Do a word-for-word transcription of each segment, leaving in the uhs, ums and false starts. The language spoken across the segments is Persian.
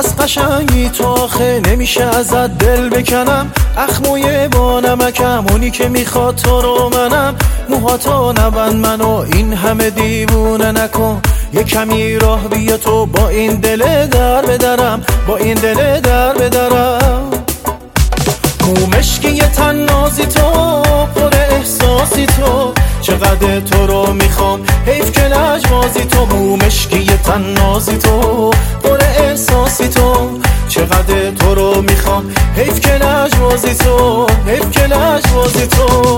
از قشنگی تو آخه نمیشه ازت دل بکنم. اخموی با نمکم اونی که میخواد تو رو منم. موهاتو نبند منو این همه دیوونه نکن. یه کمی راه بیا تو با این دل در بدرم، با این دل در بدرم. مومشکی تن نازی تو، پر احساسی تو، چقدر تو رو میخوام حیف که لجبازی تو. مومشکی تن نازی تو، پر احساسی تو، چقدر تو رو میخوام حیف که لجبازی تو، حیف که لجبازی تو.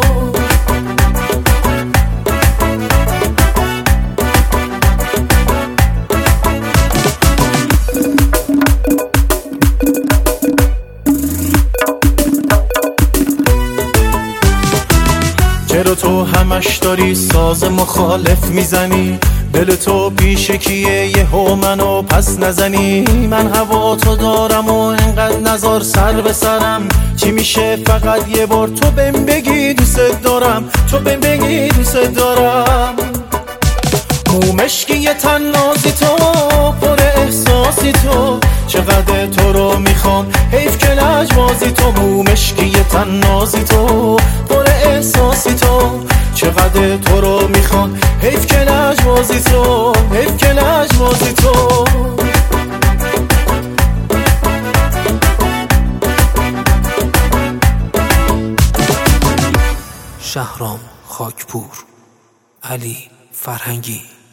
چرا تو همش داری ساز مخالف میزنی؟ دل تو پیش کیه یهو منو پس نزنی؟ من هوا تو دارم و انقدر نزار سر به سرم. چی میشه فقط یه بار تو بهم بگی دوست دارم، تو بهم بگی دوست دارم. مومشکی تن نازی تو، پر احساسی تو، چقدر تو رو میخوام حیف که لجبازی تو. مومشکی تن نازی تو، پر احساسی تو، چقدر تو رو میخوام حیف که لجبازی تو، حیف که لجبازی تو. شهرام خاکپور، علی فرهنگی.